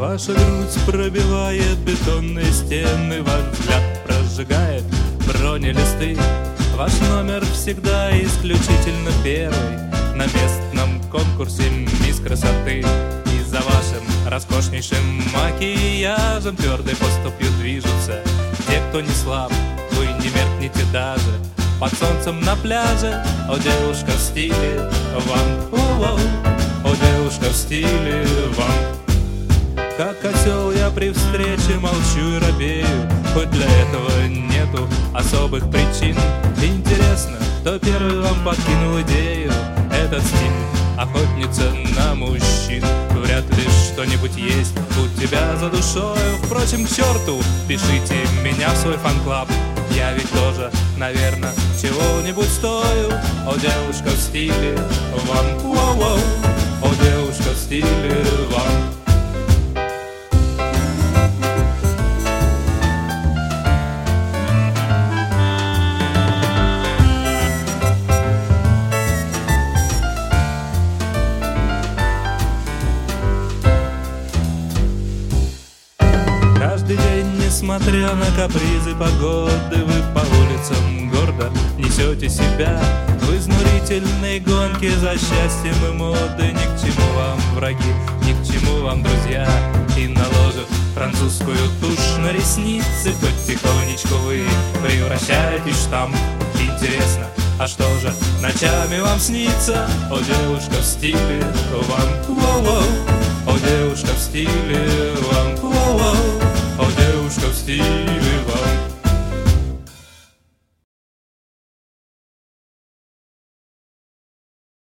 Ваша грудь пробивает бетонные стены, ваш взгляд прожигает бронелисты. Ваш номер всегда исключительно первый на местном конкурсе «Мисс Красоты». И за вашим роскошнейшим макияжем твердой поступью движутся те, кто не слаб. Вы не меркнете даже под солнцем на пляже. О, девушка в стиле вам, о, девушка в стиле вам. Как осел я при встрече молчу и робею, хоть для этого нету особых причин. Интересно, кто первый вам подкинул идею? Этот стиль охотница на мужчин. Вряд ли что-нибудь есть у тебя за душою. Впрочем, к черту, пишите меня в свой фан-клаб. Я ведь тоже, наверное, чего-нибудь стою. О, девушка в стиле вам, воу-воу. О, девушка в стиле вам. Каждый день, несмотря на капризы погоды, вы по улицам гордо несете себя в изнурительной гонке за счастьем и модой. Ни к чему вам враги, ни к чему вам друзья. И наложив французскую тушь на ресницы, потихонечку вы превращаетесь в штамп. Интересно, а что же ночами вам снится? О, девушка в стиле вам, воу-воу. О, девушка в стиле вам, воу-воу. О, девушка в стиле вам.